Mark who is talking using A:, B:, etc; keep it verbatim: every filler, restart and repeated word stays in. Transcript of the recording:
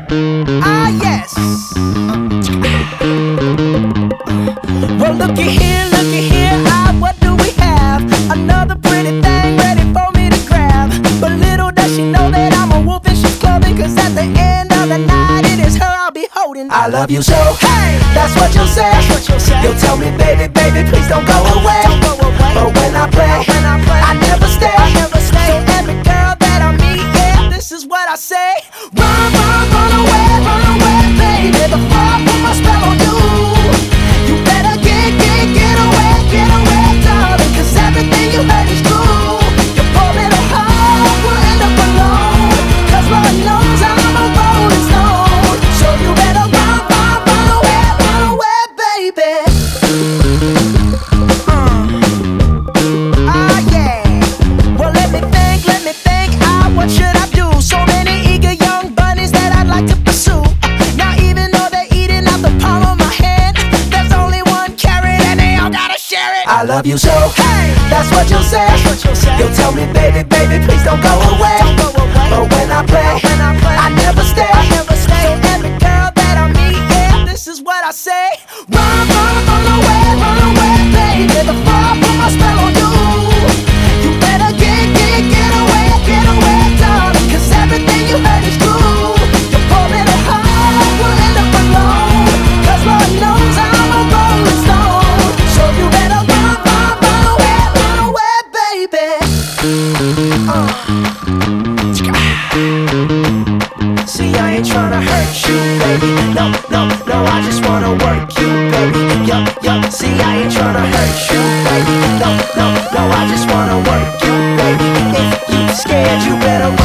A: Ah, yes. Well, looky here, looky here. Ah, what do we have? Another pretty thing ready for me to grab. But little does she know that I'm a wolf in sheep's clothing. Cause at the end of the night, it is her I'll be holding. I love you so, hey, that's what you'll say. That's what you'll say. You'll tell me, baby, baby, please don't go away. Don't go away. But when I play, when I, play I never stay. I never stay. So every girl that I meet, yeah, this is what I say. Run, run, run away, run away, baby, before I put my spell on you. You better get, get, get away, get away, darling, cause everything you heard is true. Your poor little heart will end up alone, cause Lord knows I'm a rolling stone. So you better run, run, run away, run away, baby. Uh. Ah, yeah. Well, let me think, let me think, ah, what should I do? So many eager young bunnies that I'd like to pursue. Now even though they're eating out the palm of my hand, there's only one carrot and they all gotta share it. I love you so, hey, that's what you'll say. That's what you'll say. You'll tell me, baby, baby, please don't go away. Don't go away. But when I play, when I, play I never stay. I never stay. So every girl that I meet, yeah, this is what I say. Run, run, run away, run away, baby, before I put my spell on you. You better get, get, get away, get away, darling, cause everything you heard is true. Your poor little heart will end up alone, cause Lord knows I'm a rolling stone. So you better run, run, run away, run away, baby. Uh. See, I ain't tryna hurt you, baby. No, no, no, I just wanna work you, baby. Yup, yup. See, I ain't tryna hurt you, baby. No, no, no, I just wanna work you, baby. If you scared, you better